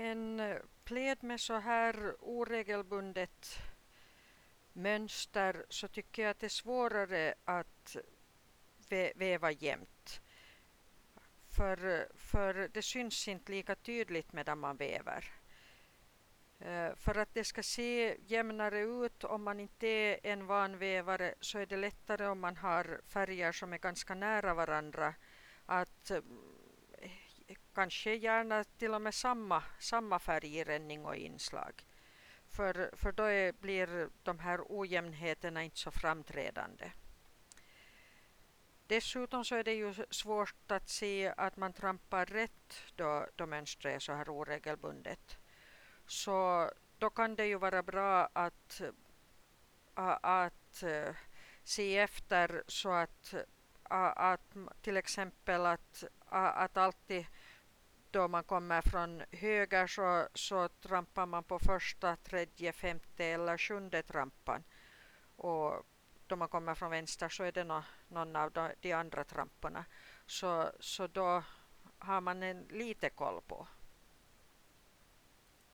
En pläd med så här oregelbundet mönster så tycker jag att det är svårare att väva jämnt. För det syns inte lika tydligt medan man väver. För att det ska se jämnare ut om man inte är en van vävare så är det lättare om man har färger som är ganska nära varandra att kanske gärna till och med samma färgrenning och inslag. För då blir de här ojämnheterna inte så framträdande. Dessutom så är det ju svårt att se att man trampar rätt då mönstret är så här oregelbundet. Så då kan det ju vara bra att se efter så att till exempel att alltid då man kommer från höger så trampar man på första, tredje, femte eller sjunde trampan. Och då man kommer från vänster så är det någon av de andra tramporna. Så då har man en lite koll på.